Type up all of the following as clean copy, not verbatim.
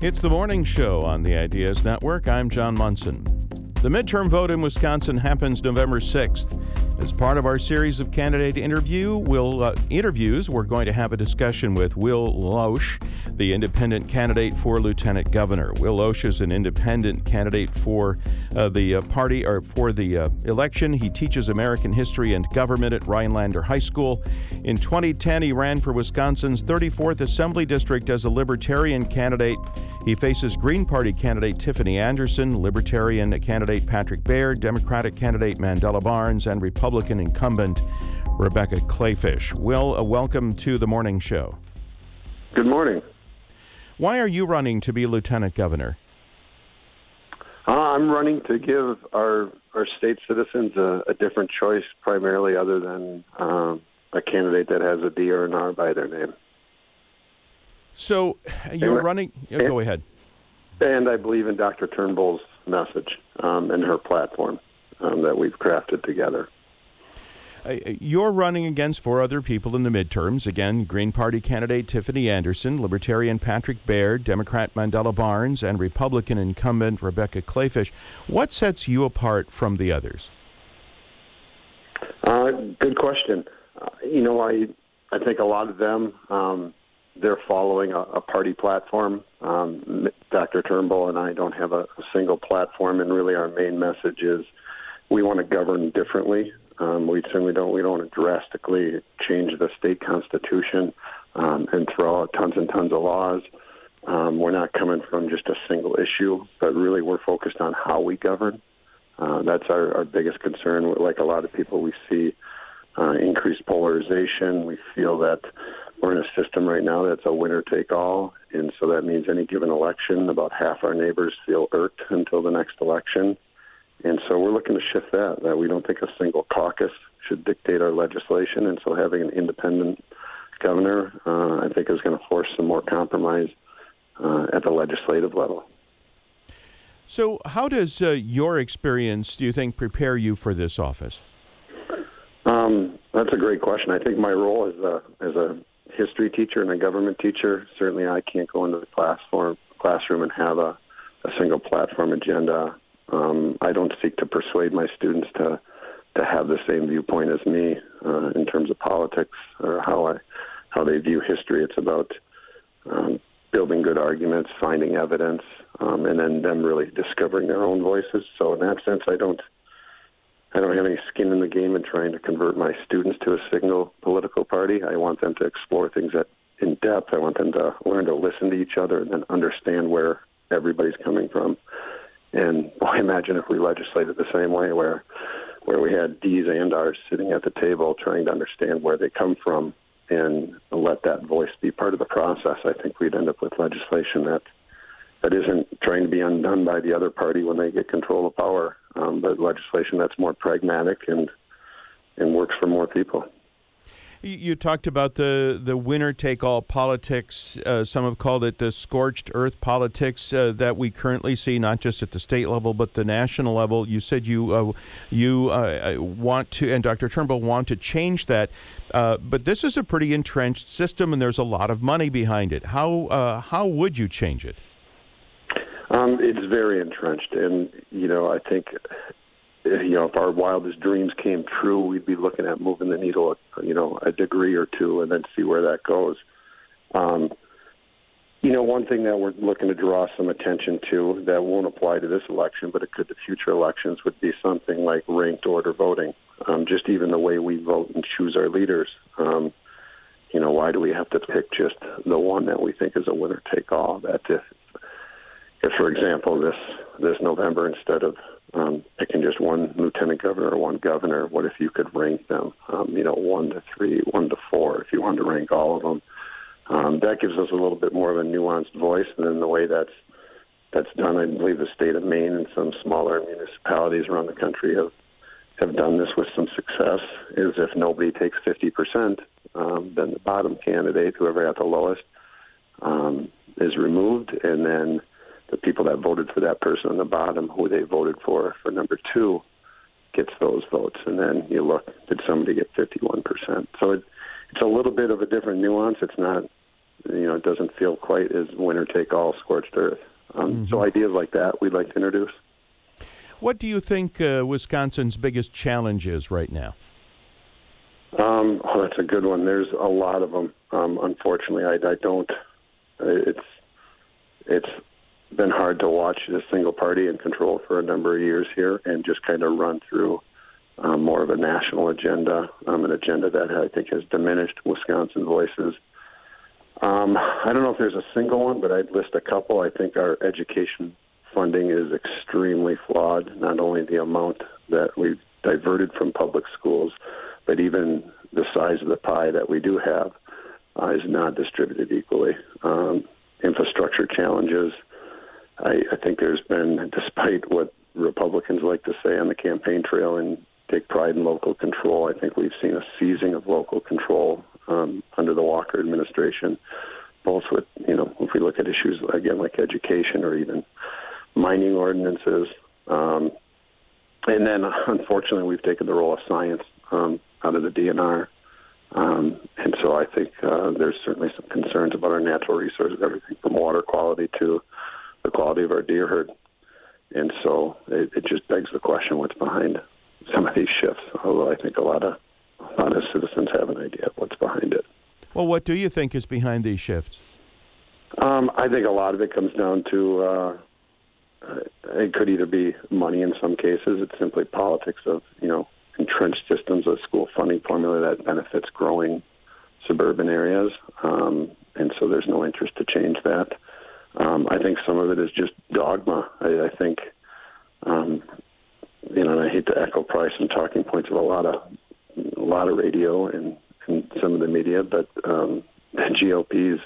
It's the morning show on the Ideas Network. I'm John Munson. The midterm vote in Wisconsin happens November 6th. As part of our series of candidate interviews, we're going to have a discussion with Will Loesch, the independent candidate for lieutenant governor. Will Loesch is an independent candidate for the party or for the election. He teaches American history and government at Rhinelander High School. In 2010, he ran for Wisconsin's 34th Assembly District as a Libertarian candidate. He faces Green Party candidate Tiffany Anderson, Libertarian candidate Patrick Baird, Democratic candidate Mandela Barnes, and Republican incumbent Rebecca Kleefisch. Will, welcome to the morning show. Good morning. Why are you running to be lieutenant governor? I'm running to give our state citizens a different choice, primarily other than a candidate that has a D or an R by their name. So you're running. Go ahead. And I believe in Dr. Turnbull's message and her platform that we've crafted together. You're running against four other people in the midterms. Again, Green Party candidate Tiffany Anderson, Libertarian Patrick Baird, Democrat Mandela Barnes, and Republican incumbent Rebecca Kleefisch. What sets you apart from the others? Good question. I think a lot of them, they're following a party platform. Dr. Turnbull and I don't have a single platform, and really our main message is we want to govern differently. We certainly don't. We don't want to drastically change the state constitution and throw out tons and tons of laws. We're not coming from just a single issue, but really we're focused on how we govern. That's our biggest concern. Like a lot of people, we see increased polarization. We feel that we're in a system right now that's a winner-take-all, and so that means any given election, about half our neighbors feel irked until the next election. And so we're looking to shift that we don't think a single caucus should dictate our legislation, and so having an independent governor, I think, is going to force some more compromise at the legislative level. So how does your experience, do you think, prepare you for this office? That's a great question. I think my role as a history teacher and a government teacher, certainly I can't go into the classroom and have a single platform agenda. I don't seek to persuade my students to have the same viewpoint as me in terms of politics or how they view history. It's about building good arguments, finding evidence, and then them really discovering their own voices. So in that sense, I don't have any skin in the game in trying to convert my students to a single political party. I want them to explore things in depth. I want them to learn to listen to each other and then understand where everybody's coming from. And I imagine if we legislated the same way, where we had D's and R's sitting at the table trying to understand where they come from and let that voice be part of the process, I think we'd end up with legislation that isn't trying to be undone by the other party when they get control of power, but legislation that's more pragmatic and works for more people. You talked about the winner-take-all politics. Some have called it the scorched earth politics that we currently see, not just at the state level, but the national level. You said you want to, and Dr. Turnbull want to change that. But this is a pretty entrenched system, and there's a lot of money behind it. How would you change it? It's very entrenched, and I think if our wildest dreams came true, we'd be looking at moving the needle, a degree or two, and then see where that goes. One thing that we're looking to draw some attention to that won't apply to this election, but it could to future elections, would be something like ranked order voting. Just even the way we vote and choose our leaders. Why do we have to pick just the one that we think is a winner-take-all? That if, for example, this November, instead of picking just one lieutenant governor or one governor, what if you could rank them, 1 to 3, 1 to 4, if you wanted to rank all of them? That gives us a little bit more of a nuanced voice than the way that's done. I believe the state of Maine and some smaller municipalities around the country have done this with some success, is if nobody takes 50%, then the bottom candidate, whoever got the lowest, is removed, and then the people that voted for that person on the bottom, who they voted for number 2, gets those votes. And then you look, did somebody get 51%? So it's a little bit of a different nuance. It's not it doesn't feel quite as winner-take-all scorched earth. So ideas like that we'd like to introduce. What do you think Wisconsin's biggest challenge is right now? That's a good one. There's a lot of them. Unfortunately, I don't. It's been hard to watch a single party in control for a number of years here and just kind of run through more of a national agenda, an agenda that I think has diminished Wisconsin voices. I don't know if there's a single one, but I'd list a couple. I think our education funding is extremely flawed, not only the amount that we've diverted from public schools, but even the size of the pie that we do have is not distributed equally. Infrastructure challenges. I think there's been, despite what Republicans like to say on the campaign trail and take pride in local control, I think we've seen a seizing of local control under the Walker administration, both with, if we look at issues, again, like education or even mining ordinances. And then, unfortunately, we've taken the role of science out of the DNR. And so I think there's certainly some concerns about our natural resources, everything from water quality to the quality of our deer herd. And so it just begs the question, what's behind some of these shifts, although I think a lot of citizens have an idea of what's behind it. Well, what do you think is behind these shifts? I think a lot of it comes down to it could either be money in some cases. It's simply politics of, entrenched systems of school funding formula that benefits growing suburban areas. And so there's no interest to change that. I think some of it is just dogma. I think, and I hate to echo probably some talking points of a lot of radio and some of the media, but the GOP's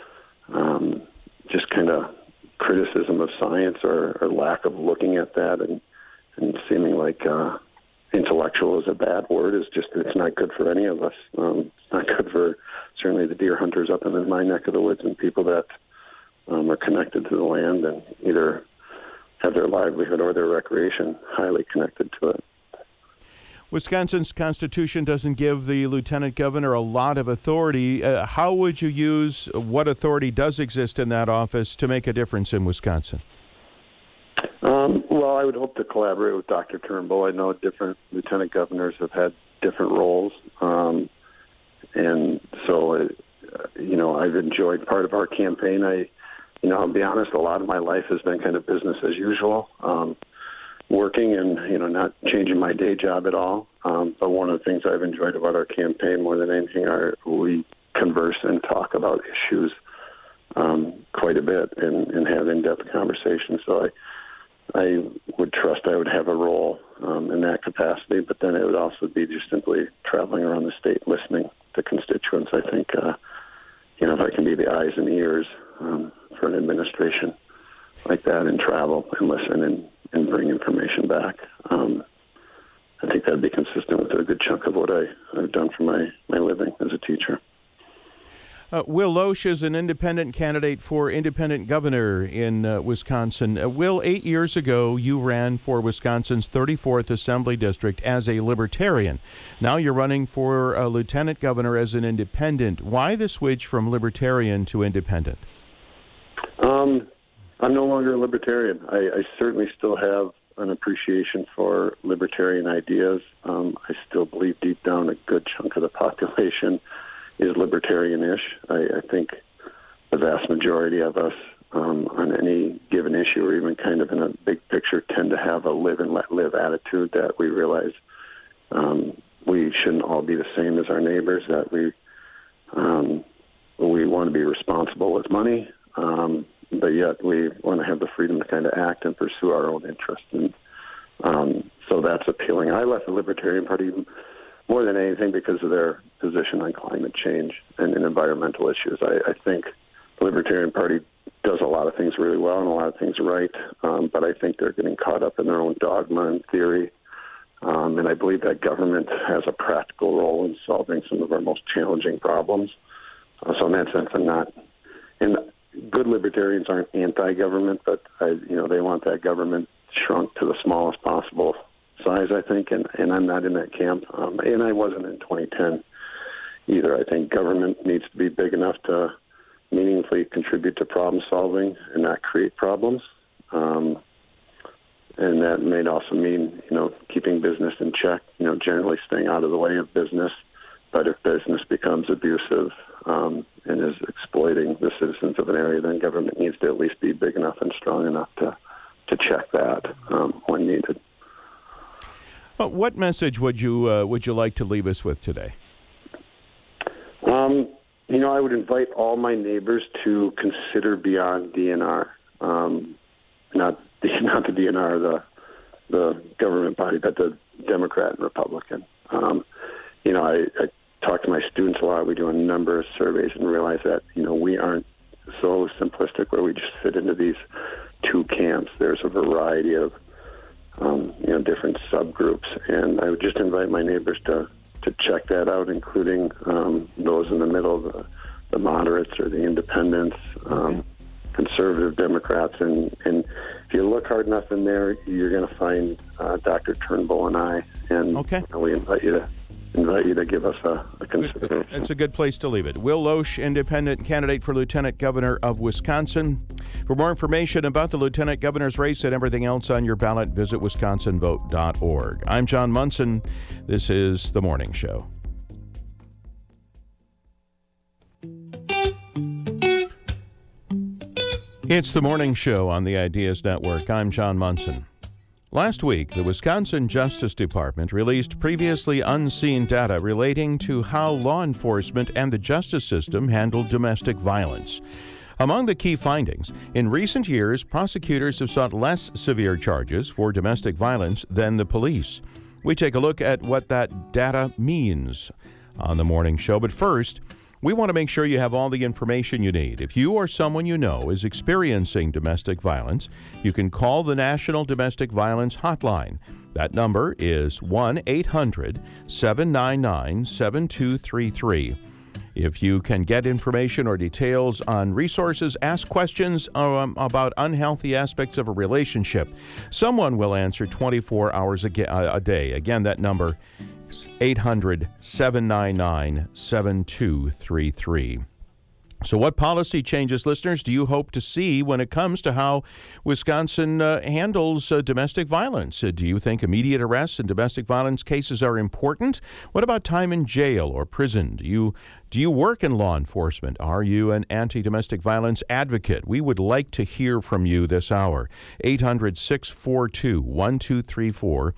just kind of criticism of science or lack of looking at that and seeming like intellectual is a bad word it's not good for any of us. It's not good for certainly the deer hunters up in my neck of the woods and people that are connected to the land and either have their livelihood or their recreation highly connected to it. Wisconsin's Constitution doesn't give the lieutenant governor a lot of authority. How would you use what authority does exist in that office to make a difference in Wisconsin? Well, I would hope to collaborate with Dr. Turnbull. I know different lieutenant governors have had different roles. And so, I've enjoyed part of our campaign. I'll be honest, a lot of my life has been kind of business as usual. Working and, not changing my day job at all. But one of the things I've enjoyed about our campaign more than anything we converse and talk about issues quite a bit and have in-depth conversations. So I would trust I would have a role in that capacity, but then it would also be just simply traveling around the state listening to constituents. I think, if I can be the eyes and ears for an administration like that and travel and listen and bring information back. I think that would be consistent with a good chunk of what I've done for my living as a teacher. Will Loesch is an independent candidate for independent governor in Wisconsin. Will, 8 years ago, you ran for Wisconsin's 34th Assembly District as a libertarian. Now you're running for a lieutenant governor as an independent. Why the switch from libertarian to independent? I'm no longer a libertarian. I certainly still have an appreciation for libertarian ideas. I still believe deep down a good chunk of the population is libertarian-ish. I think the vast majority of us on any given issue or even kind of in a big picture tend to have a live and let live attitude that we realize we shouldn't all be the same as our neighbors, that we want to be responsible with money, but yet we want to have the freedom to kind of act and pursue our own interests. And so that's appealing. I left the Libertarian Party more than anything because of their position on climate change and environmental issues. I think the Libertarian Party does a lot of things really well and a lot of things right, but I think they're getting caught up in their own dogma and theory. And I believe that government has a practical role in solving some of our most challenging problems. So in that sense, I'm not. And good libertarians aren't anti-government, but they want that government shrunk to the smallest possible size, I think, and I'm not in that camp. And I wasn't in 2010 either. I think government needs to be big enough to meaningfully contribute to problem solving and not create problems. And that may also mean, keeping business in check, generally staying out of the way of business. But if business becomes abusive and is exploiting the citizens of an area, then government needs to at least be big enough and strong enough to check that when needed. What message would you like to leave us with today? I would invite all my neighbors to consider beyond DNR, not the DNR, the government body, but the Democrat and Republican. I talk to my students a lot. We do a number of surveys and realize that, we aren't so simplistic where we just fit into these two camps. There's a variety of, different subgroups. And I would just invite my neighbors to check that out, including those in the middle, the moderates or the independents, conservative Democrats. And if you look hard enough in there, you're going to find Dr. Turnbull and I. And we invite you to give us a consideration. It's a good place to leave it. Will Loesch, independent candidate for Lieutenant Governor of Wisconsin. For more information about the Lieutenant Governor's race and everything else on your ballot, visit wisconsinvote.org. I'm John Munson. This is The Morning Show. It's The Morning Show on the Ideas Network. I'm John Munson. Last week, the Wisconsin Justice Department released previously unseen data relating to how law enforcement and the justice system handle domestic violence. Among the key findings, in recent years, prosecutors have sought less severe charges for domestic violence than the police. We take a look at what that data means on The Morning Show. But first, we want to make sure you have all the information you need. If you or someone you know is experiencing domestic violence, you can call the National Domestic Violence Hotline. That number is 1-800-799-7233. If you can get information or details on resources, ask questions about unhealthy aspects of a relationship, someone will answer 24 hours a day. Again, that number 800-799-7233. So what policy changes, listeners, do you hope to see when it comes to how Wisconsin handles domestic violence? Do you think immediate arrests in domestic violence cases are important? What about time in jail or prison? Do you work in law enforcement? Are you an anti-domestic violence advocate? We would like to hear from you this hour. 800-642-1234.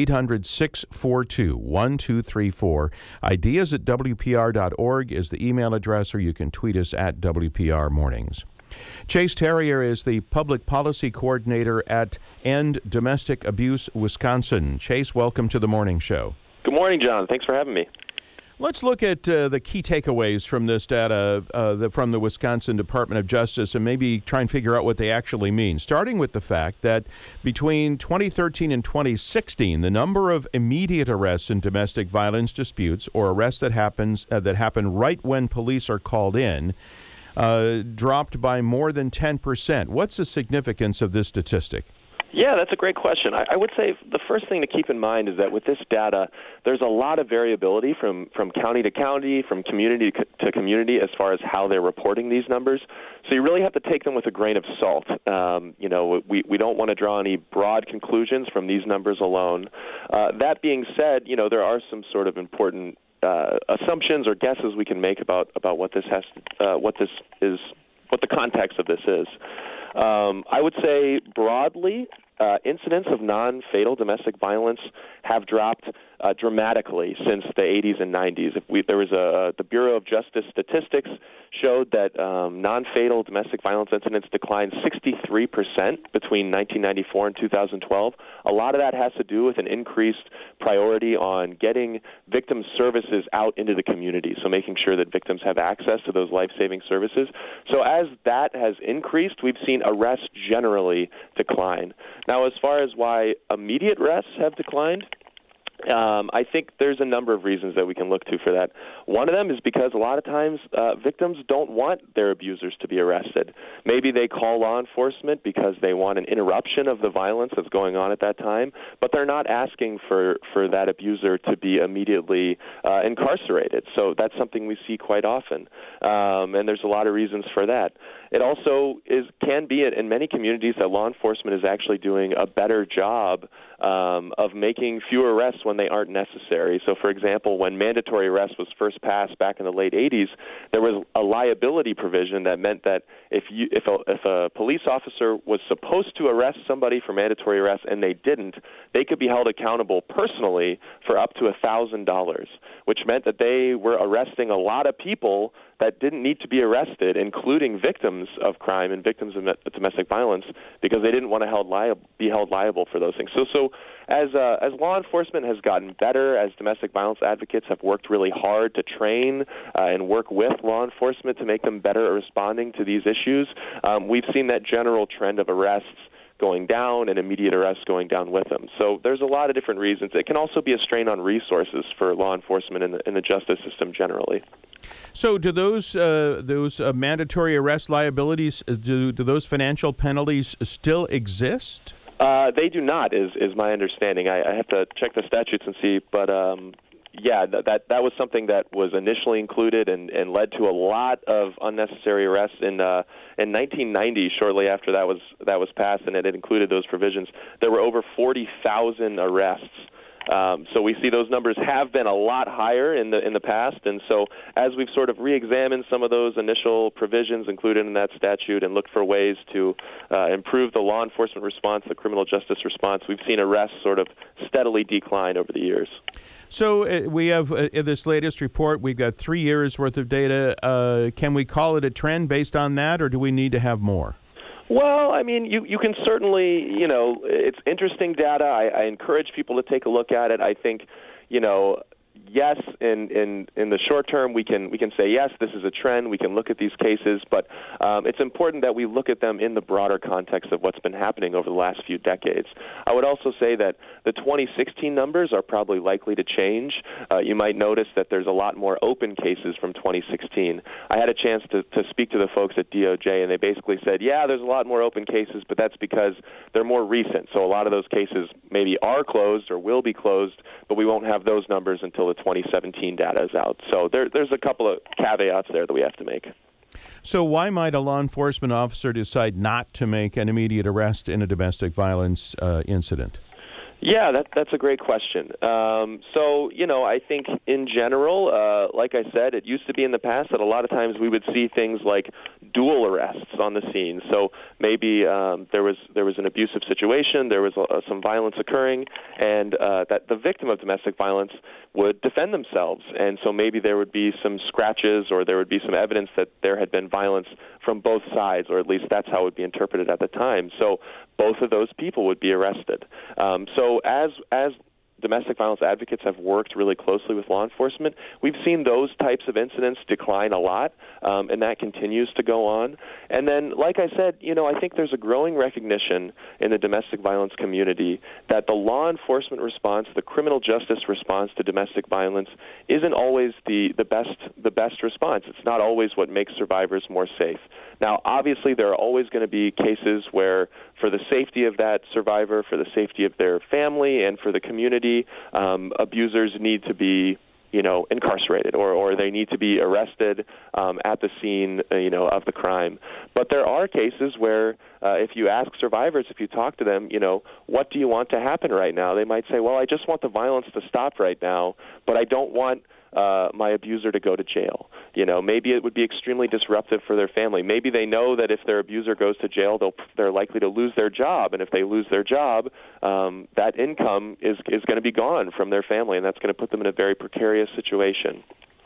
800-642-1234. Ideas@WPR.org is the email address, or you can tweet us at WPR Mornings. Chase Terrier is the public policy coordinator at End Domestic Abuse Wisconsin. Chase, welcome to The Morning Show. Good morning, John. Thanks for having me. Let's look at the key takeaways from this data from the Wisconsin Department of Justice and maybe try and figure out what they actually mean. Starting with the fact that between 2013 and 2016, the number of immediate arrests in domestic violence disputes or arrests that happen right when police are called in dropped by more than 10%. What's the significance of this statistic? Yeah, that's a great question. I would say the first thing to keep in mind is that with this data, there's a lot of variability from county to county, from community to community as far as how they're reporting these numbers. So you really have to take them with a grain of salt. We don't want to draw any broad conclusions from these numbers alone. That being said, there are some sort of important assumptions or guesses we can make about what this what the context of this is. I would say broadly, incidents of non-fatal domestic violence have dropped dramatically since the 80s and 90s. The Bureau of Justice Statistics showed that non-fatal domestic violence incidents declined 63% between 1994 and 2012. A lot of that has to do with an increased priority on getting victim services out into the community, so making sure that victims have access to those life-saving services. So as that has increased, we've seen arrests generally decline. Now, as far as why immediate arrests have declined, I think there's a number of reasons that we can look to for that. One of them is because a lot of times victims don't want their abusers to be arrested. Maybe they call law enforcement because they want an interruption of the violence that's going on at that time, but they're not asking for that abuser to be immediately incarcerated. So that's something we see quite often, and there's a lot of reasons for that. It also can be in many communities that law enforcement is actually doing a better job of making fewer arrests when they aren't necessary. So, for example, when mandatory arrest was first passed back in the late 80s, there was a liability provision that meant that if a police officer was supposed to arrest somebody for mandatory arrest and they didn't, they could be held accountable personally for up to $1,000, which meant that they were arresting a lot of people that didn't need to be arrested, including victims of crime and victims of domestic violence, because they didn't want to be held liable for those things. So as law enforcement has gotten better, as domestic violence advocates have worked really hard to train and work with law enforcement to make them better at responding to these issues, we've seen that general trend of arrests going down and immediate arrests going down with them. So there's a lot of different reasons. It can also be a strain on resources for law enforcement in the justice system generally. So do those mandatory arrest liabilities, do those financial penalties still exist? They do not, is my understanding. I have to check the statutes and see, but yeah, that was something that was initially included and led to a lot of unnecessary arrests in 1990. Shortly after that was passed, and it included those provisions, there were over 40,000 arrests. So we see those numbers have been a lot higher in the past, and so as we've sort of re-examined some of those initial provisions included in that statute and looked for ways to improve the law enforcement response, the criminal justice response, we've seen arrests sort of steadily decline over the years. So we have in this latest report, we've got 3 years worth of data. Can we call it a trend based on that, or do we need to have more? Well, I mean, you can certainly, it's interesting data. I encourage people to take a look at it. I think, yes, in the short term, we can say, yes, this is a trend. We can look at these cases, but it's important that we look at them in the broader context of what's been happening over the last few decades. I would also say that the 2016 numbers are probably likely to change. You might notice that there's a lot more open cases from 2016. I had a chance to speak to the folks at DOJ, and they basically said, yeah, there's a lot more open cases, but that's because they're more recent. So a lot of those cases maybe are closed or will be closed, but we won't have those numbers until the 2017 data is out. So there's a couple of caveats there that we have to make. So why might a law enforcement officer decide not to make an immediate arrest in a domestic violence incident? Yeah, that's a great question. So, I think in general, like I said, it used to be in the past that a lot of times we would see things like dual arrests on the scene. So maybe there was an abusive situation, there was some violence occurring, and that the victim of domestic violence would defend themselves. And so maybe there would be some scratches or there would be some evidence that there had been violence from both sides, or at least that's how it would be interpreted at the time. So both of those people would be arrested. So as domestic violence advocates have worked really closely with law enforcement, we've seen those types of incidents decline a lot, and that continues to go on. And then, like I said, I think there's a growing recognition in the domestic violence community that the law enforcement response, the criminal justice response to domestic violence, isn't always the best response. It's not always what makes survivors more safe. Now, obviously, there are always going to be cases where, for the safety of that survivor, for the safety of their family, and for the community, abusers need to be, incarcerated, or they need to be arrested at the scene, of the crime. But there are cases where, if you ask survivors, if you talk to them, what do you want to happen right now? They might say, well, I just want the violence to stop right now, but I don't want my abuser to go to jail. Maybe it would be extremely disruptive for their family. Maybe they know that if their abuser goes to jail, they're likely to lose their job, and if they lose their job, that income is going to be gone from their family, and that's going to put them in a very precarious situation.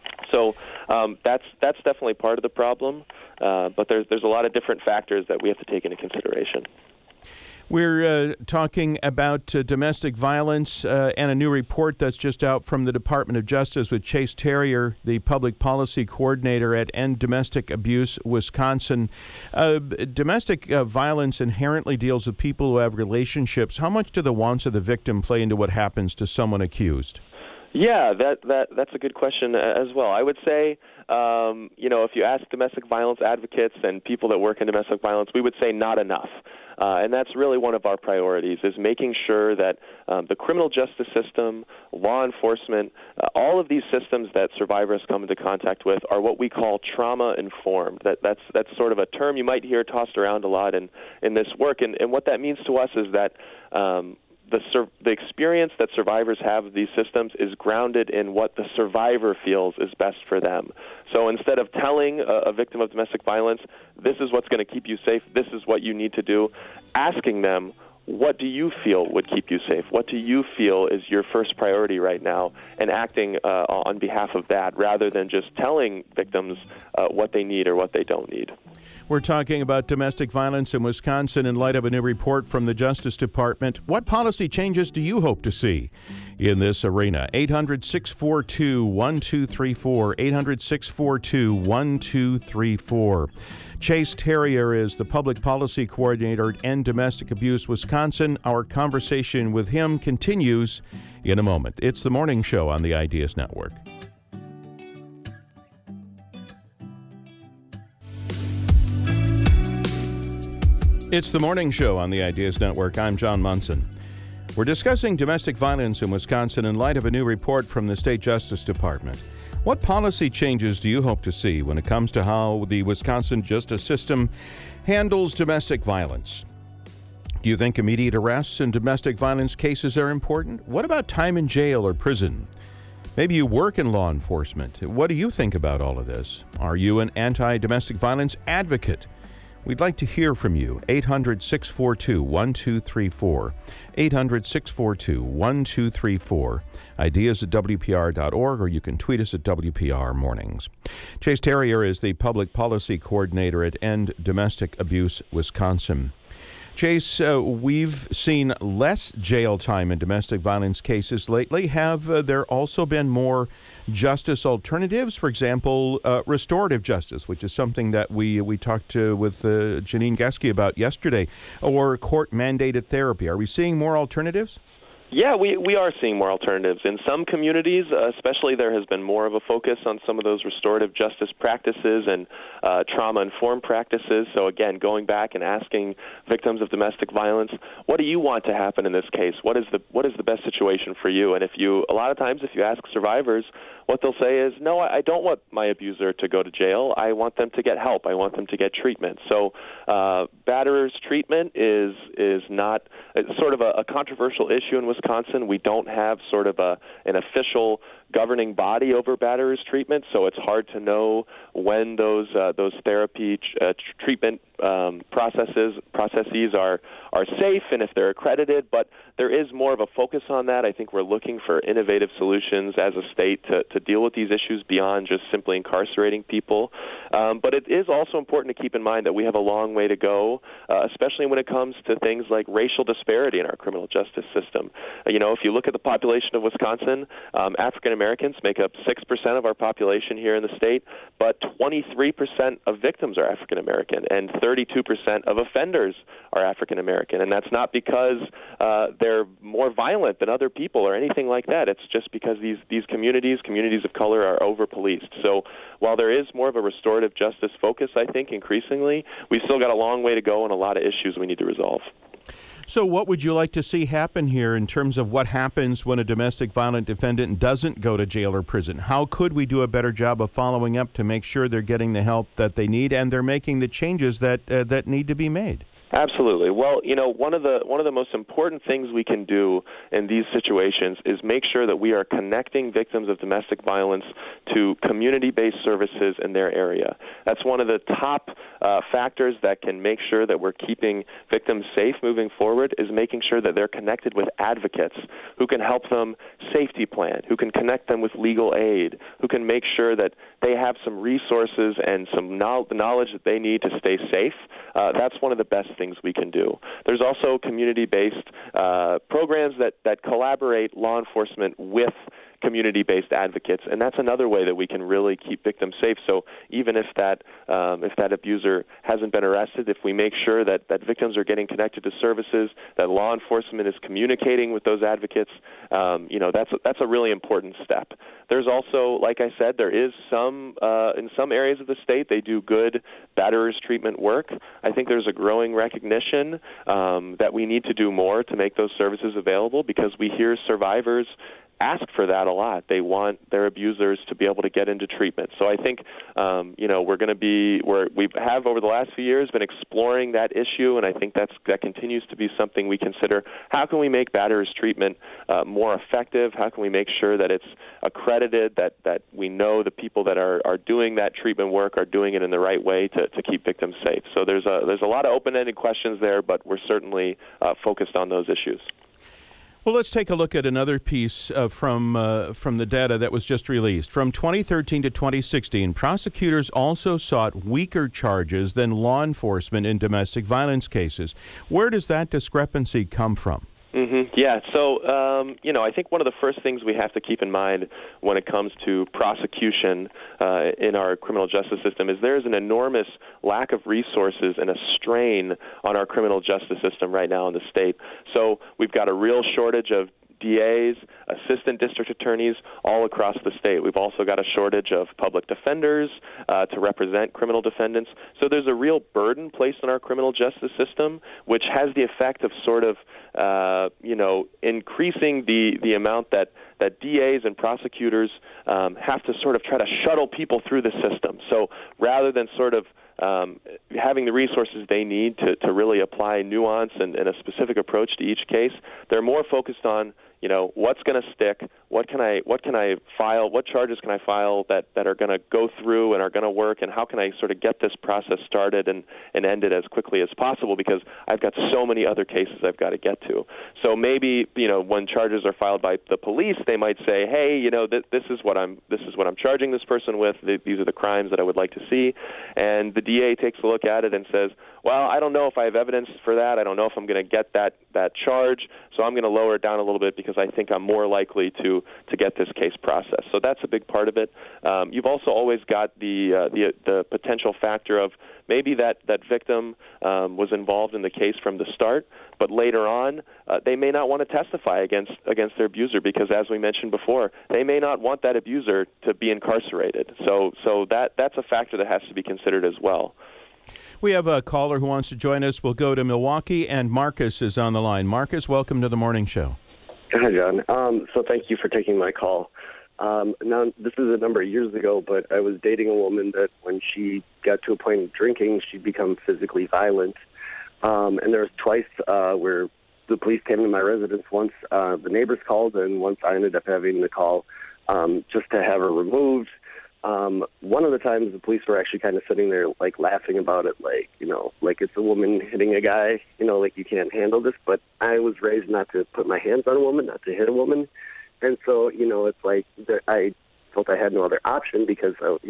So that's definitely part of the problem, but there's a lot of different factors that we have to take into consideration. We're talking about domestic violence and a new report that's just out from the Department of Justice with Chase Terrier, the public policy coordinator at End Domestic Abuse Wisconsin. Domestic violence inherently deals with people who have relationships. How much do the wants of the victim play into what happens to someone accused? Yeah, that's a good question as well. I would say, if you ask domestic violence advocates and people that work in domestic violence, we would say not enough. And that's really one of our priorities, is making sure that the criminal justice system, law enforcement, all of these systems that survivors come into contact with are what we call trauma-informed. That's sort of a term you might hear tossed around a lot in this work. And what that means to us is that the experience that survivors have of these systems is grounded in what the survivor feels is best for them. So instead of telling a victim of domestic violence, this is what's going to keep you safe, this is what you need to do, asking them, what do you feel would keep you safe? What do you feel is your first priority right now? And acting on behalf of that rather than just telling victims what they need or what they don't need. We're talking about domestic violence in Wisconsin in light of a new report from the Justice Department. What policy changes do you hope to see in this arena? 800-642-1234, 800-642-1234. Chase Terrier is the public policy coordinator at End Domestic Abuse Wisconsin. Our conversation with him continues in a moment. It's the morning show on the Ideas Network. It's the morning show on the Ideas Network. I'm John Munson. We're discussing domestic violence in Wisconsin in light of a new report from the State Justice Department. What policy changes do you hope to see when it comes to how the Wisconsin justice system handles domestic violence? Do you think immediate arrests in domestic violence cases are important? What about time in jail or prison? Maybe you work in law enforcement. What do you think about all of this? Are you an anti-domestic violence advocate? We'd like to hear from you. 800-642-1234. 800-642-1234. Ideas at WPR.org, or you can tweet us at WPR Mornings. Chase Terrier is the public policy coordinator at End Domestic Abuse Wisconsin. Chase, we've seen less jail time in domestic violence cases lately. Have there also been more justice alternatives? For example, restorative justice, which is something that we talked with Janine Geske about yesterday, or court-mandated therapy. Are we seeing more alternatives? Yeah, we are seeing more alternatives. In some communities, especially, there has been more of a focus on some of those restorative justice practices and trauma-informed practices. So again, going back and asking victims of domestic violence, what do you want to happen in this case? What is the best situation for you? And a lot of times if you ask survivors, what they'll say is, no, I don't want my abuser to go to jail. I want them to get help. I want them to get treatment. So batterers treatment is not sort of a controversial issue in Wisconsin. We don't have sort of an official governing body over batterers treatment, so it's hard to know when those therapy treatment processes are safe and if they're accredited. But there is more of a focus on that. I think we're looking for innovative solutions as a state to deal with these issues beyond just simply incarcerating people. But it is also important to keep in mind that we have a long way to go, especially when it comes to things like racial disparity in our criminal justice system. If you look at the population of Wisconsin, African Americans make up 6% of our population here in the state, but 23% of victims are African American and 32% of offenders are African American. And that's not because they're more violent than other people or anything like that. It's just because these communities of color, are over-policed. So while there is more of a restorative justice focus, I think, increasingly, we still got a long way to go and a lot of issues we need to resolve. So what would you like to see happen here in terms of what happens when a domestic violent defendant doesn't go to jail or prison? How could we do a better job of following up to make sure they're getting the help that they need and they're making the changes that need to be made? Absolutely. Well, one of the most important things we can do in these situations is make sure that we are connecting victims of domestic violence to community-based services in their area. That's one of the top factors that can make sure that we're keeping victims safe moving forward, is making sure that they're connected with advocates who can help them safety plan, who can connect them with legal aid, who can make sure that they have some resources and some knowledge that they need to stay safe, that's one of the best things we can do. There's also community-based programs that collaborate law enforcement with community-based advocates, and that's another way that we can really keep victims safe. So even if that abuser hasn't been arrested, if we make sure that victims are getting connected to services, that law enforcement is communicating with those advocates, that's a really important step. There's also, like I said, there is in some areas of the state, they do good batterers treatment work. I think there's a growing recognition that we need to do more to make those services available, because we hear survivors ask for that a lot. They want their abusers to be able to get into treatment. So I think, we have over the last few years been exploring that issue, and I think that continues to be something we consider. How can we make batterers treatment more effective? How can we make sure that it's accredited, that we know the people that are doing that treatment work are doing it in the right way to keep victims safe? So there's a lot of open-ended questions there, but we're certainly focused on those issues. Well, let's take a look at another piece from the data that was just released. From 2013 to 2016, prosecutors also sought weaker charges than law enforcement in domestic violence cases. Where does that discrepancy come from? Yeah, so, I think one of the first things we have to keep in mind when it comes to prosecution in our criminal justice system is there's an enormous lack of resources and a strain on our criminal justice system right now in the state. So we've got a real shortage of DAs, assistant district attorneys all across the state. We've also got a shortage of public defenders to represent criminal defendants. So there's a real burden placed on our criminal justice system, which has the effect of sort of, increasing the amount that DAs and prosecutors have to sort of try to shuttle people through the system. So rather than sort of having the resources they need to really apply nuance and a specific approach to each case, they're more focused on, what's going to stick, what can I file, what charges can I file that are going to go through and are going to work, and how can I sort of get this process started and end it as quickly as possible, because I've got so many other cases I've got to get to. So maybe, when charges are filed by the police, they might say, hey, this is what I'm charging this person with. These are the crimes that I would like to see. And the DA takes a look at it and says, well, I don't know if I have evidence for that. I don't know if I'm going to get that charge, so I'm going to lower it down a little bit because I think I'm more likely to get this case processed. So that's a big part of it. You've also always got the potential factor of maybe that victim was involved in the case from the start, but later on they may not want to testify against their abuser because, as we mentioned before, they may not want that abuser to be incarcerated. So that's a factor that has to be considered as well. We have a caller who wants to join us. We'll go to Milwaukee, and Marcus is on the line. Marcus, welcome to the morning show. Hi, John. So thank you for taking my call. Now, this is a number of years ago, but I was dating a woman that when she got to a point of drinking, she'd become physically violent. And there was twice where the police came to my residence. Once the neighbors called, and once I ended up having the call just to have her removed. One of the times the police were actually kind of sitting there like laughing about it, like it's a woman hitting a guy, like you can't handle this. But I was raised not to put my hands on a woman, not to hit a woman. And so, it's like I felt I had no other option because,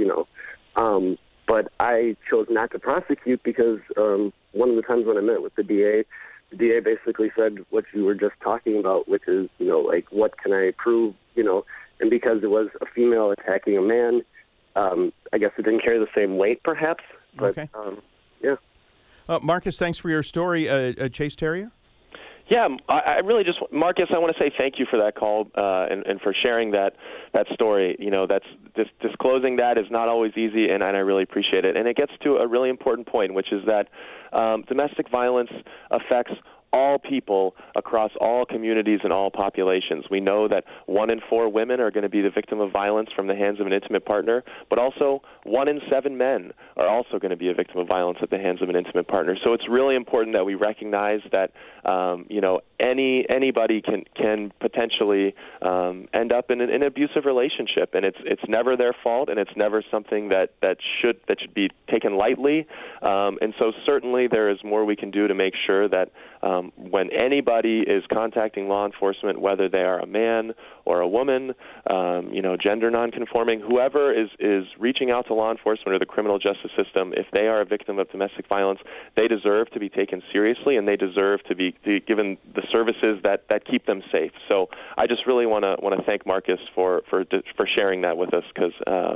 but I chose not to prosecute because one of the times when I met with the DA basically said what you were just talking about, which is, like, what can I prove, and because it was a female attacking a man, I guess it didn't carry the same weight, perhaps. But, okay. Yeah. Marcus, thanks for your story. Chase Terrier? Yeah, I really just, Marcus, I want to say thank you for that call and for sharing that story. That's disclosing that is not always easy, and I really appreciate it. And it gets to a really important point, which is that domestic violence affects all people across all communities and all populations. We know that 1 in 4 women are going to be the victim of violence from the hands of an intimate partner, but also 1 in 7 men are also going to be a victim of violence at the hands of an intimate partner. So it's really important that we recognize that anybody can potentially end up in an abusive relationship, and it's never their fault, and it's never something that should be taken lightly. And so certainly there is more we can do to make sure that when anybody is contacting law enforcement, whether they are a man or a woman, gender nonconforming, whoever is reaching out to law enforcement or the criminal justice system, if they are a victim of domestic violence, they deserve to be taken seriously, and they deserve to be given the services that keep them safe. So I just really want to thank Marcus for sharing that with us, because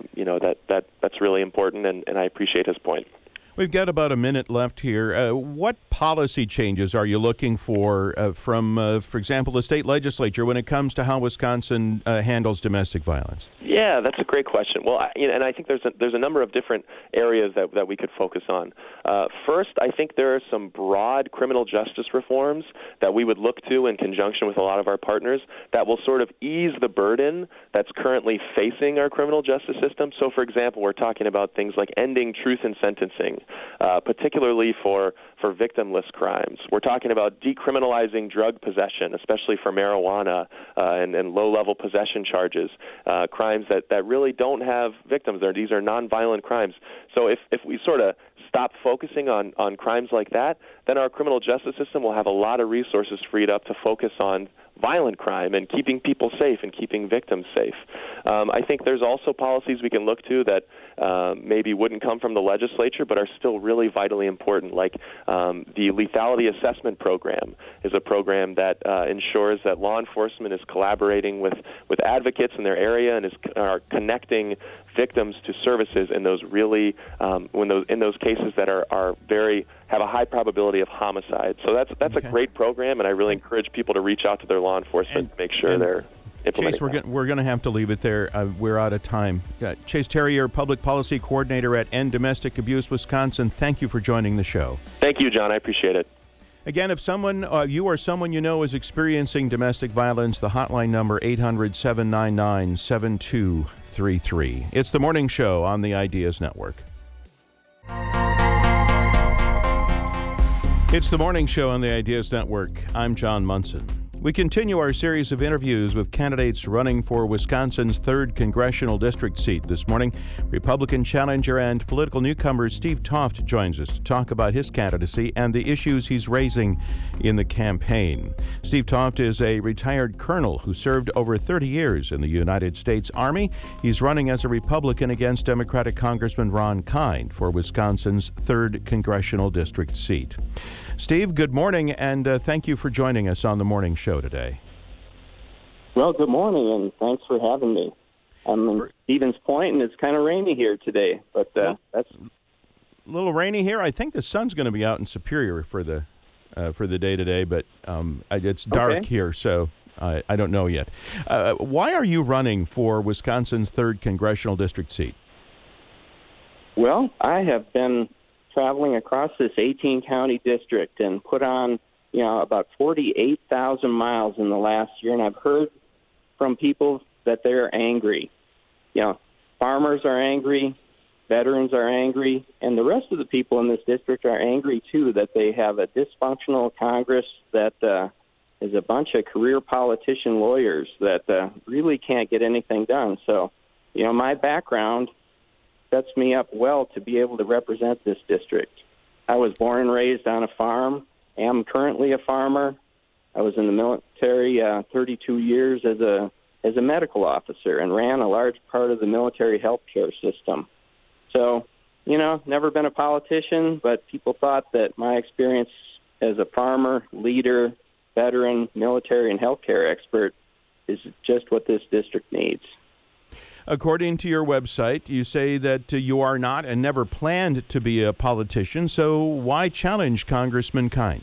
that's really important, and I appreciate his point. We've got about a minute left here. What policy changes are you looking for from, for example, the state legislature when it comes to how Wisconsin handles domestic violence? Yeah, that's a great question. Well, and I think there's a number of different areas that we could focus on. First, I think there are some broad criminal justice reforms that we would look to in conjunction with a lot of our partners that will sort of ease the burden that's currently facing our criminal justice system. So, for example, we're talking about things like ending truth in sentencing, particularly for victimless crimes. We're talking about decriminalizing drug possession, especially for marijuana and low-level possession charges, crimes that really don't have victims. These are nonviolent crimes. So if we sort of stop focusing on crimes like that, then our criminal justice system will have a lot of resources freed up to focus on violent crime and keeping people safe and keeping victims safe. I think there's also policies we can look to that maybe wouldn't come from the legislature but are still really vitally important, like the lethality assessment program is a program that ensures that law enforcement is collaborating with advocates in their area and are connecting victims to services in those really in those cases that have a high probability of homicide. So that's okay. A great program, and I really encourage people to reach out to their law enforcement to make sure they're implementing. Chase, we're going to have to leave it there. We're out of time. Chase Terrier, Public Policy Coordinator at End Domestic Abuse Wisconsin, thank you for joining the show. Thank you, John. I appreciate it. Again, if you or someone you know is experiencing domestic violence, the hotline number 800-799-7233. It's the Morning Show on the Ideas Network. It's the Morning Show on the Ideas Network. I'm John Munson. We continue our series of interviews with candidates running for Wisconsin's 3rd Congressional District seat. This morning, Republican challenger and political newcomer Steve Toft joins us to talk about his candidacy and the issues he's raising in the campaign. Steve Toft is a retired colonel who served over 30 years in the United States Army. He's running as a Republican against Democratic Congressman Ron Kind for Wisconsin's 3rd Congressional District seat. Steve, good morning, and thank you for joining us on the Morning Show today. Well, good morning, and thanks for having me. I'm in Stevens Point, and it's kind of rainy here today, but that's a little rainy here. I think the sun's going to be out in Superior for the day today, but it's dark here, so I don't know yet. Why are you running for Wisconsin's 3rd Congressional District seat? Well, I have been traveling across this 18-county district and put on, about 48,000 miles in the last year, and I've heard from people that they're angry. Farmers are angry, veterans are angry, and the rest of the people in this district are angry, too, that they have a dysfunctional Congress that is a bunch of career politician lawyers that really can't get anything done. So, my background sets me up well to be able to represent this district. I was born and raised on a farm, am currently a farmer. I was in the military 32 years as a medical officer and ran a large part of the military health care system. So, never been a politician, but people thought that my experience as a farmer, leader, veteran, military, and health care expert is just what this district needs. According to your website, you say that you are not and never planned to be a politician, so why challenge Congressman Kind?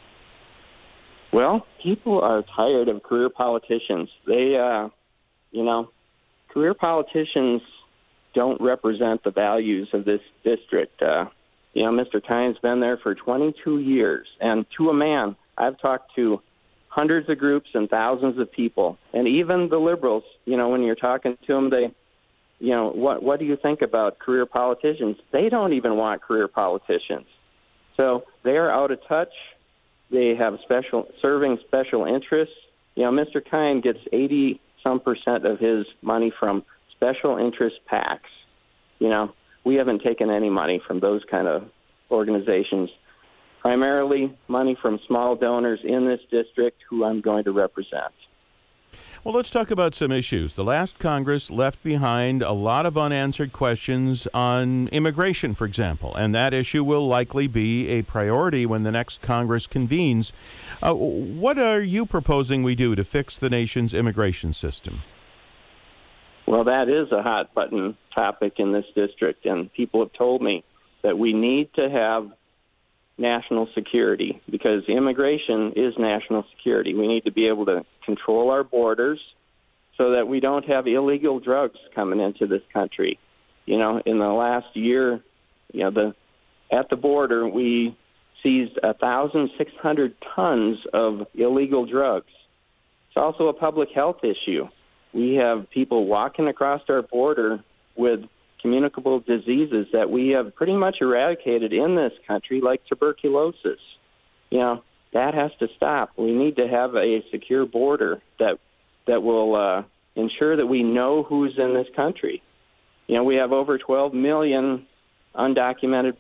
Well, people are tired of career politicians. They, career politicians don't represent the values of this district. Mr. Kind's been there for 22 years, and to a man, I've talked to hundreds of groups and thousands of people. And even the liberals, when you're talking to them, they, what do you think about career politicians? They don't even want career politicians. So they are out of touch. They have serving special interests. Mr. Kind gets 80-some% of his money from special interest PACs. We haven't taken any money from those kind of organizations. primarily money from small donors in this district who I'm going to represent. Well, let's talk about some issues. The last Congress left behind a lot of unanswered questions on immigration, for example, and that issue will likely be a priority when the next Congress convenes. What are you proposing we do to fix the nation's immigration system? Well, that is a hot-button topic in this district, and people have told me that we need to have national security, because immigration is national security. We need to be able to control our borders so that we don't have illegal drugs coming into this country. You know, in the last year, at the border, we seized 1,600 tons of illegal drugs. It's also a public health issue. We have people walking across our border with communicable diseases that we have pretty much eradicated in this country, like tuberculosis. That has to stop. We need to have a secure border that will ensure that we know who's in this country. We have over 12 million undocumented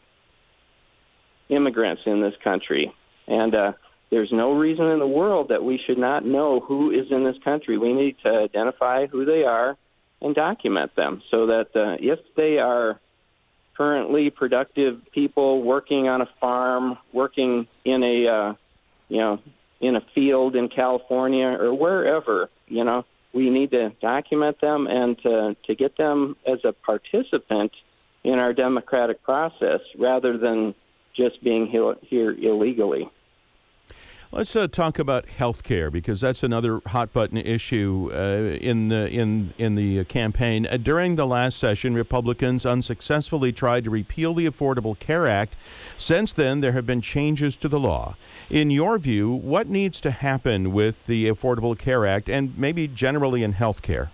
immigrants in this country, and there's no reason in the world that we should not know who is in this country. We need to identify who they are and document them so that if they are currently productive people working on a farm, working in a in a field in California or wherever, we need to document them and to get them as a participant in our democratic process rather than just being here illegally. Let's talk about health care, because that's another hot-button issue in the campaign. During the last session, Republicans unsuccessfully tried to repeal the Affordable Care Act. Since then, there have been changes to the law. In your view, what needs to happen with the Affordable Care Act and maybe generally in health care?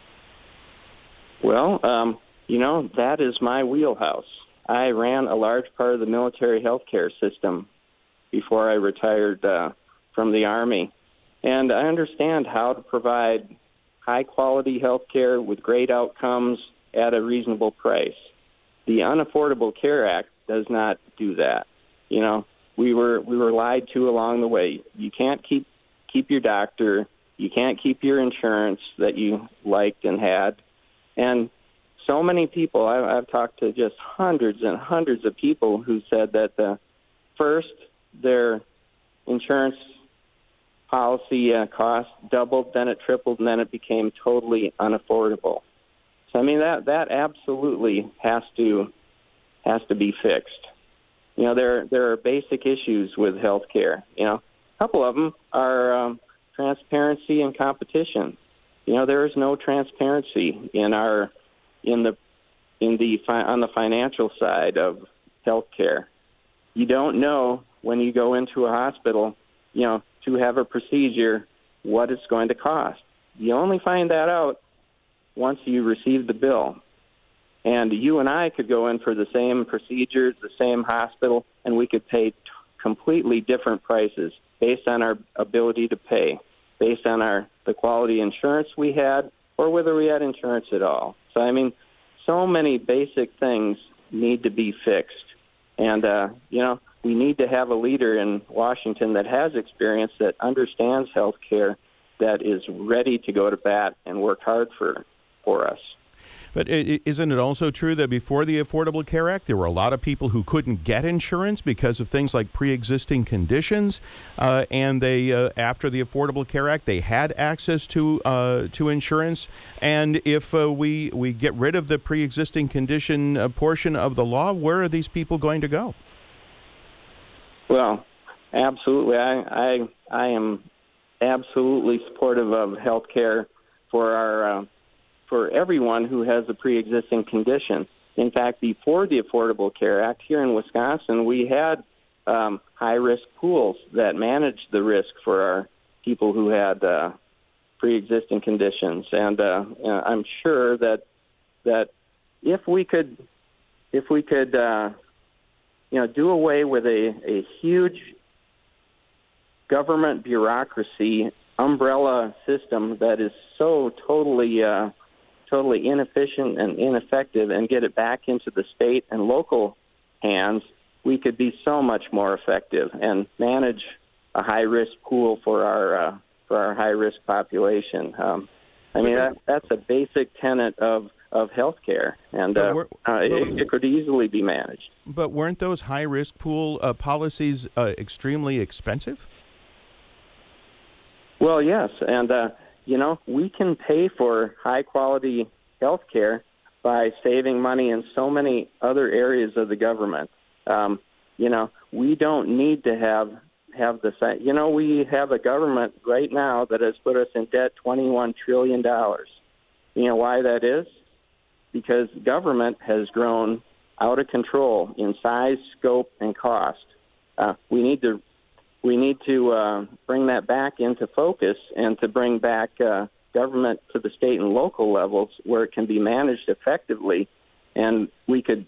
Well, that is my wheelhouse. I ran a large part of the military health care system before I retired from the Army. And I understand how to provide high-quality health care with great outcomes at a reasonable price. The Unaffordable Care Act does not do that. We were lied to along the way. You can't keep your doctor. You can't keep your insurance that you liked and had. And so many people, I've talked to just hundreds and hundreds of people who said that first, their insurance policy cost doubled, then it tripled, and then it became totally unaffordable. So that absolutely has to be fixed. There are basic issues with health care. A couple of them are transparency and competition. There is no transparency on the financial side of health care. You don't know when you go into a hospital, to have a procedure, what it's going to cost. You only find that out once you receive the bill. And you and I could go in for the same procedure, the same hospital, and we could pay completely different prices based on our ability to pay, based on the quality insurance we had, or whether we had insurance at all. So, so many basic things need to be fixed. And, we need to have a leader in Washington that has experience, that understands health care, that is ready to go to bat and work hard for us. But isn't it also true that before the Affordable Care Act, there were a lot of people who couldn't get insurance because of things like pre-existing conditions, and they, after the Affordable Care Act, they had access to insurance? And if we get rid of the pre-existing condition portion of the law, where are these people going to go? Well, absolutely. I am absolutely supportive of health care for everyone who has a pre-existing condition. In fact, before the Affordable Care Act, here in Wisconsin, we had high-risk pools that managed the risk for our people who had pre-existing conditions. And I'm sure that if we could do away with a huge government bureaucracy umbrella system that is so totally inefficient and ineffective, and get it back into the state and local hands, we could be so much more effective and manage a high-risk pool for our high-risk population. That's a basic tenet of healthcare, and it could easily be managed. But weren't those high-risk pool policies extremely expensive? Well, yes, and we can pay for high-quality healthcare by saving money in so many other areas of the government. We don't need to have the same. We have a government right now that has put us in debt $21 trillion. You know why that is? Because government has grown out of control in size, scope, and cost. We need to bring that back into focus and to bring back government to the state and local levels where it can be managed effectively. And we could,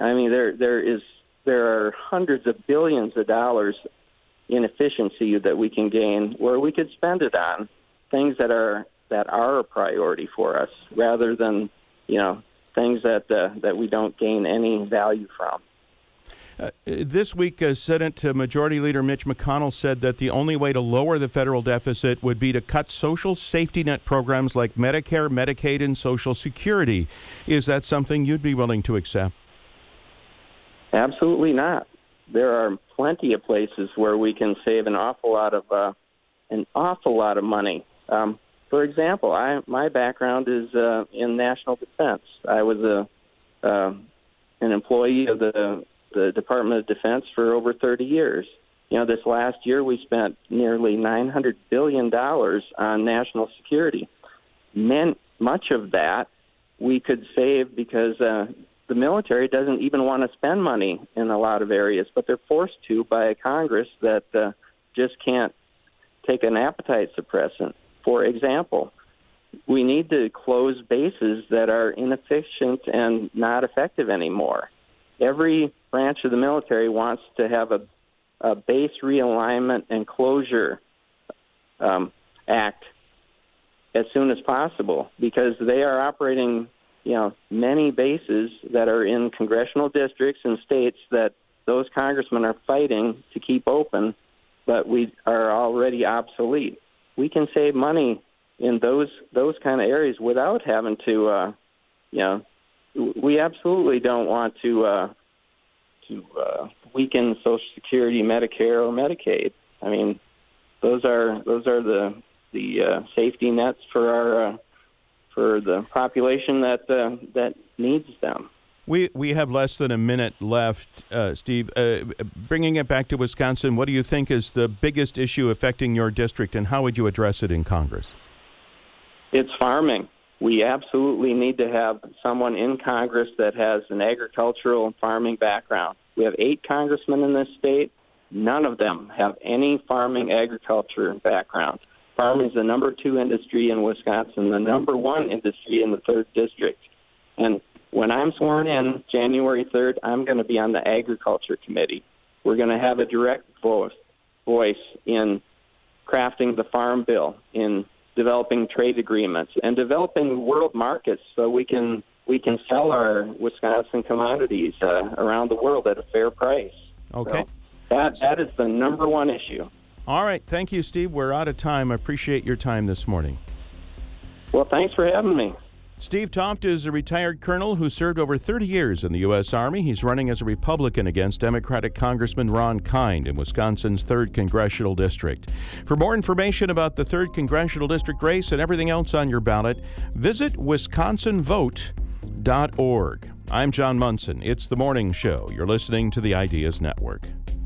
there are hundreds of billions of dollars in efficiency that we can gain where we could spend it on things that are a priority for us rather than, things that we don't gain any value from. This week, Senate Majority Leader Mitch McConnell said that the only way to lower the federal deficit would be to cut social safety net programs like Medicare, Medicaid, and Social Security. Is that something you'd be willing to accept? Absolutely not. There are plenty of places where we can save an awful lot of money. For example, my background is in national defense. I was an employee of the Department of Defense for over 30 years. This last year we spent nearly $900 billion on national security. Much of that we could save because the military doesn't even want to spend money in a lot of areas, but they're forced to by a Congress that just can't take an appetite suppressant. For example, we need to close bases that are inefficient and not effective anymore. Every branch of the military wants to have a base realignment and closure act as soon as possible because they are operating, many bases that are in congressional districts and states that those congressmen are fighting to keep open, but we are already obsolete. We can save money in those kind of areas without having to, we absolutely don't want to weaken Social Security, Medicare, or Medicaid. I mean, those are the safety nets for the population that needs them. We have less than a minute left, Steve. Bringing it back to Wisconsin, what do you think is the biggest issue affecting your district, and how would you address it in Congress? It's farming. We absolutely need to have someone in Congress that has an agricultural and farming background. We have 8 congressmen in this state. None of them have any farming agriculture background. Farming is the number 2 industry in Wisconsin, the number 1 industry in the 3rd district. And when I'm sworn in January 3rd, I'm going to be on the Agriculture Committee. We're going to have a direct voice in crafting the Farm Bill, in developing trade agreements, and developing world markets so we can sell our Wisconsin commodities around the world at a fair price. Okay. So that is the number 1 issue. All right. Thank you, Steve. We're out of time. I appreciate your time this morning. Well, thanks for having me. Steve Toft is a retired colonel who served over 30 years in the U.S. Army. He's running as a Republican against Democratic Congressman Ron Kind in Wisconsin's 3rd Congressional District. For more information about the 3rd Congressional District race and everything else on your ballot, visit wisconsinvote.org. I'm John Munson. It's The Morning Show. You're listening to the Ideas Network.